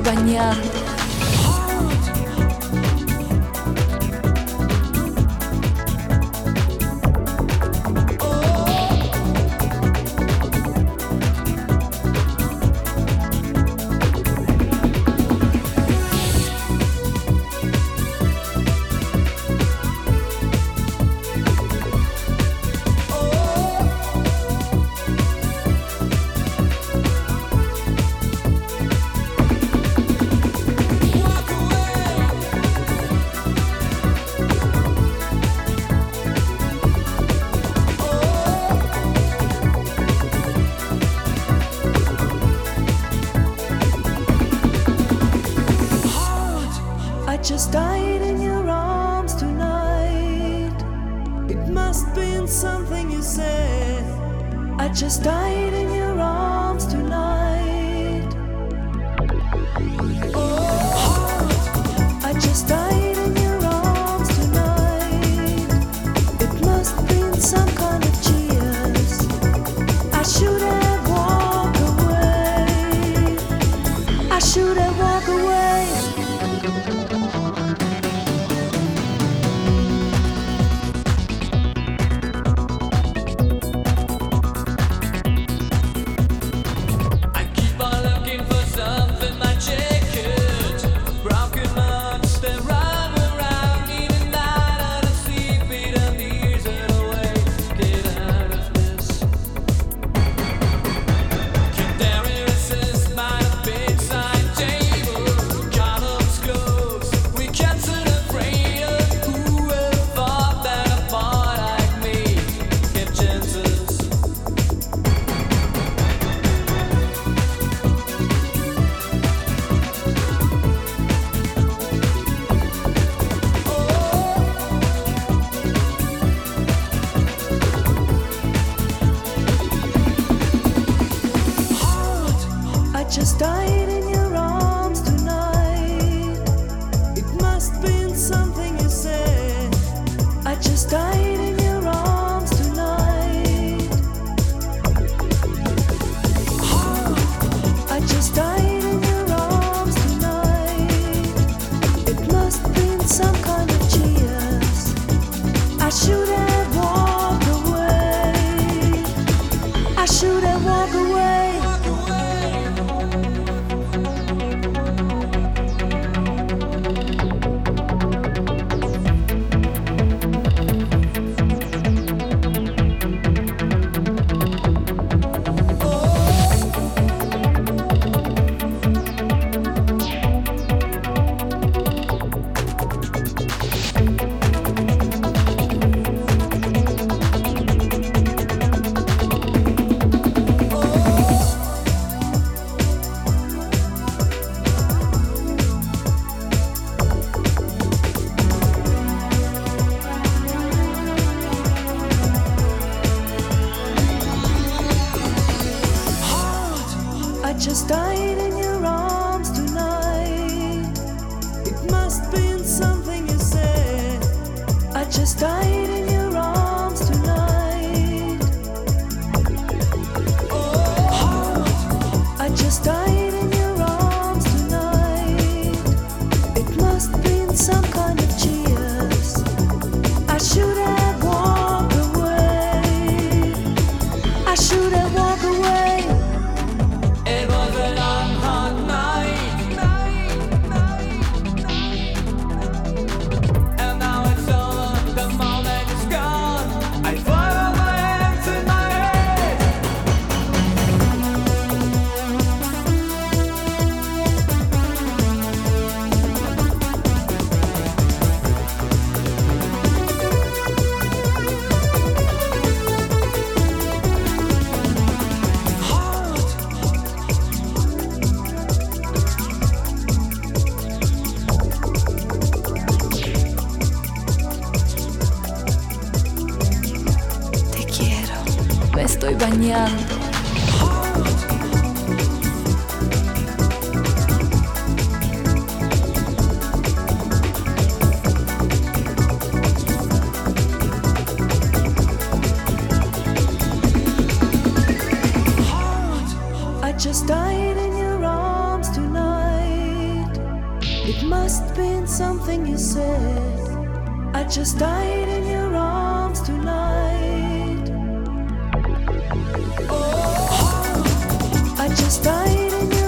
bañando. Just died in your arms tonight. It must been something you said. I just died in your arms tonight. Oh, I just died in your arms tonight. It must been some kind of cheers. I should have walked away. I should have walked away. Just died in your arms tonight. It must been something you said. I just died in your arms tonight. I just died in your arms tonight. It must been some kind of cheers. I should have walked away. I should have walked away. Just died in your arms tonight. It must been something you said. I just died in your arms tonight. Oh, I just died in your arms tonight. It must been some kind of cheers. I should have walked away. I should have walked away. Estoy bañando. I just died in your arms tonight. It must been something you said. I just died in your arms tonight. Oh, I just died in your